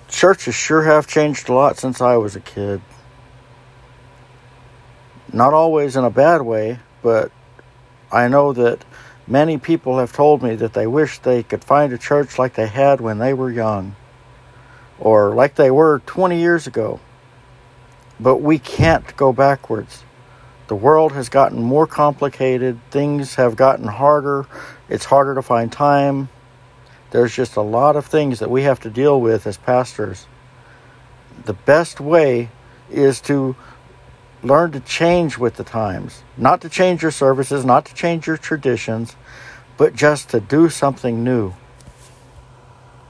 churches sure have changed a lot since I was a kid. Not always in a bad way, but I know that many people have told me that they wish they could find a church like they had when they were young, or like they were 20 years ago. But we can't go backwards. The world has gotten more complicated. Things have gotten harder. It's harder to find time. There's just a lot of things that we have to deal with as pastors. The best way is to learn to change with the times. Not to change your services, not to change your traditions, but just to do something new.